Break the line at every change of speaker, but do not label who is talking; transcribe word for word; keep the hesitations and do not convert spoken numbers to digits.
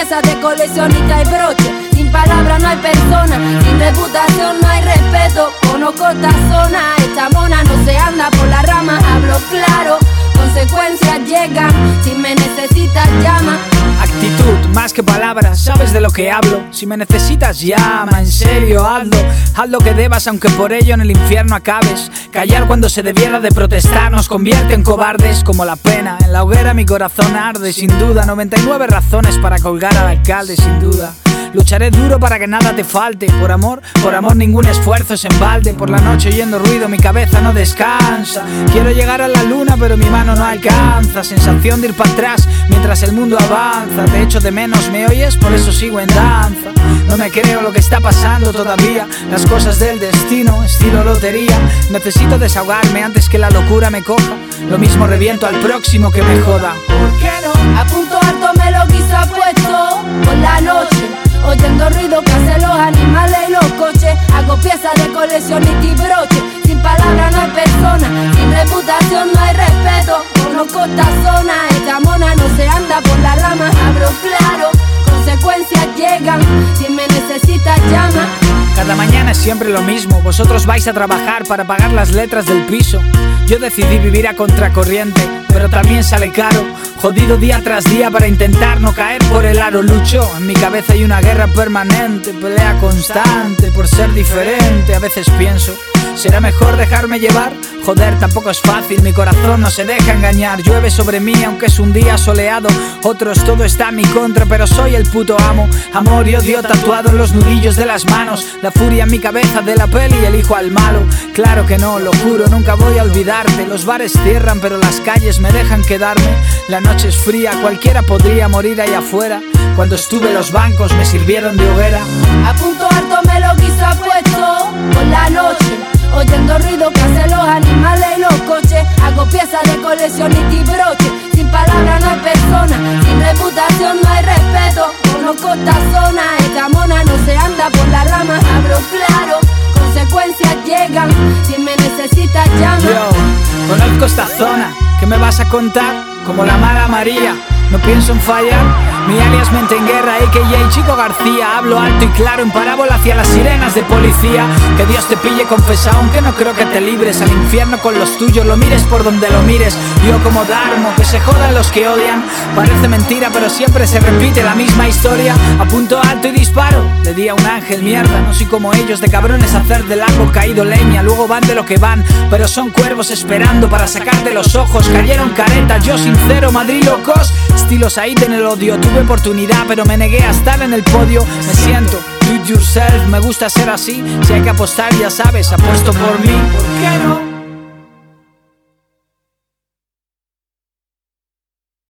piezas de coleccionista y broche. Sin palabras no hay persona, sin reputación no hay respeto. Conozco esta zona, esta mona no se anda por la rama. Hablo claro, consecuencias llegan. Si me necesitas llama.
Actitud, más que palabras, sabes de lo que hablo. Si me necesitas llama, en serio, hazlo. Haz lo que debas aunque por ello en el infierno acabes. Callar cuando se debiera de protestar nos convierte en cobardes. Como la pena, en la hoguera mi corazón arde. Sin duda, noventa y nueve razones para colgar al alcalde, sin duda. Lucharé duro para que nada te falte. Por amor, por amor ningún esfuerzo es en balde. Por la noche oyendo ruido mi cabeza no descansa. Quiero llegar a la luna pero mi mano no alcanza. Sensación de ir para atrás mientras el mundo avanza. Te echo de menos, ¿me oyes? Por eso sigo en danza. No me creo lo que está pasando todavía. Las cosas del destino, estilo lotería. Necesito desahogarme antes que la locura me coja. Lo mismo reviento al próximo que me joda. ¿Por qué no?
A punto alto me lo quiso apuesto por la noche. Oyendo ruido que hacen los animales y los coches. Hago piezas de coleccionista y broche. Sin palabras no hay persona, sin reputación no hay respeto. Conozco esta zona, esta mona no se anda por la rama. Hablo claro, consecuencias llegan. Si me necesitas llama.
Cada mañana es siempre lo mismo. Vosotros vais a trabajar para pagar las letras del piso. Yo decidí vivir a contracorriente, pero también sale caro. Jodido día tras día para intentar no caer por el aro. Lucho, en mi cabeza hay una guerra permanente. Pelea constante por ser diferente. A veces pienso, ¿será mejor dejarme llevar? Joder, tampoco es fácil, mi corazón no se deja engañar. Llueve sobre mí aunque es un día soleado. Otros todo está en mi contra, pero soy el puto amo. Amor y odio tatuado en los nudillos de las manos. La furia en mi cabeza de la peli y elijo al malo. Claro que no, lo juro, nunca voy a olvidarte. Los bares cierran pero las calles me dejan quedarme. La noche es fría, cualquiera podría morir ahí afuera. Cuando estuve los bancos me sirvieron de hoguera.
A punto alto me lo quiso apuesto por la noche. Oyendo ruido que hacen los animales y los coches. Hago piezas de coleccionista y broche. Sin palabras no hay persona, sin reputación no hay respeto. Conozco esta zona, esta mona no se anda por la rama. Hablo claro, consecuencias llegan. Si me necesitas llama.
Yo conozco esta zona, ¿qué me vas a contar? Como la mala María, no pienso en fallar. Mi alias mente en guerra, a k a. Chico García. Hablo alto y claro en parábola hacia las sirenas de policía. Que Dios te pille confesado, aunque no creo que te libres. Al infierno con los tuyos, lo mires por donde lo mires. Yo como Darmo, que se jodan los que odian. Parece mentira pero siempre se repite la misma historia. Apunto alto y disparo, le di a un ángel, mierda. No soy como ellos de cabrones hacer del árbol caído leña. Luego van de lo que van, pero son cuervos esperando para sacar de los ojos. Cayeron caretas, yo sincero, Madrid locos. Estilos ahí en el odio. Tuve oportunidad pero me negué a estar en el podio. Me siento do it yourself, me gusta ser así. Si hay que apostar ya sabes, apuesto por mí. ¿Por qué no?